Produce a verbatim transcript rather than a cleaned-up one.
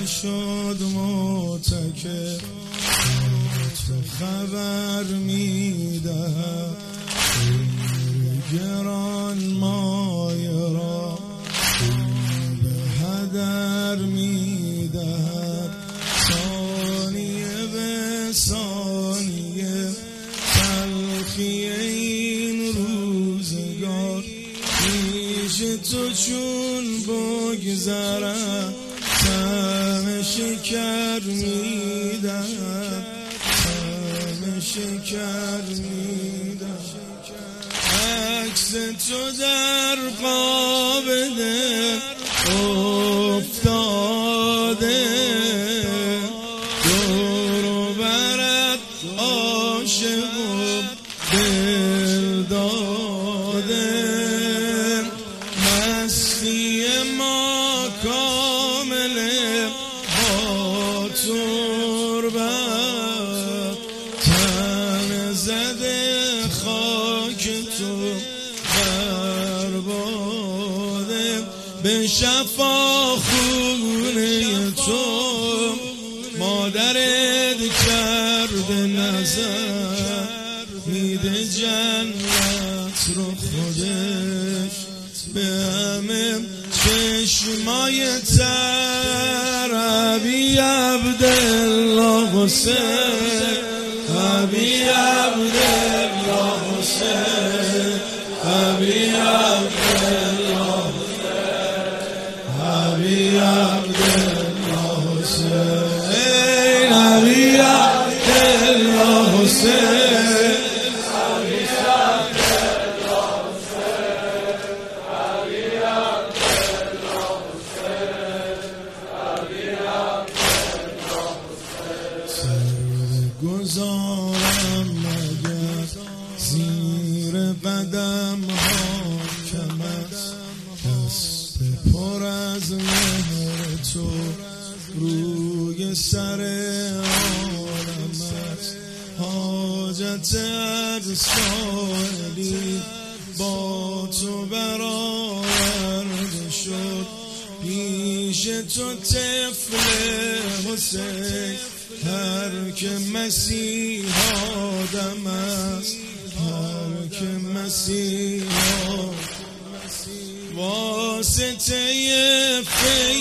نشد متکل تو خبر میدهد گران مایه را به هدر میدهد ثانیه به ثانیه تلخی این روزگار پیش تو چون بگذرد طعم شکر میدهد طعم شکر میدهد عکس تو در قابل افتاده دور و برت عاشق و دل داده مستی ما کامله با تربت تن زده خاک تو برباده به شفا خونه تو مادرت کرده نظر میده جنت رو خودش به همه چشمای تر ابی عبدالله حسین ابی عبدالله حسین ابی عبدالله ابی عبدالله حسین ابی عبدالله حسین گذارم مگر زیر قدم ها کم است دست پر از مهر تو روی سر عالم است حاجت هر سائلی با تو برآورده شد پیش تو طفل حسین هر که مسیح آدم است هر که مسیح واسطه